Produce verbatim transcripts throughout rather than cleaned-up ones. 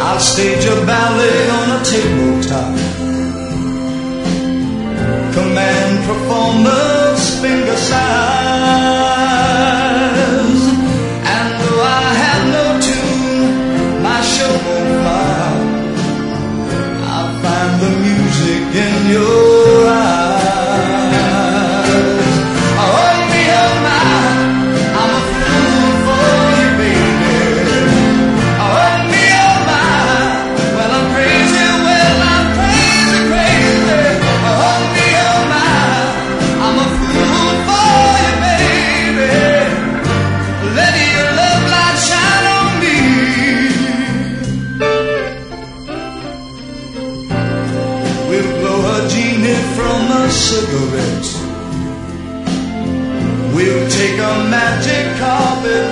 I'll stage a ballet on a tabletop. Command performance, finger size. And though I have no tune, my show won't fly. I'll find the music in your eyes. Oh, me, oh my, I'm a fool for you, baby. Oh, me, oh my, well I'm crazy, well I'm crazy, crazy. Oh, me, oh my, I'm a fool for you, baby. Let your love light shine on me. We'll blow a genie from a cigarette. We'll take a magic carpet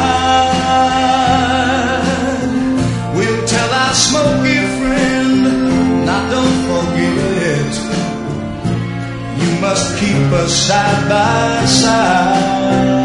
ride. We'll tell our smoky friend, now don't forget, you must keep us side by side.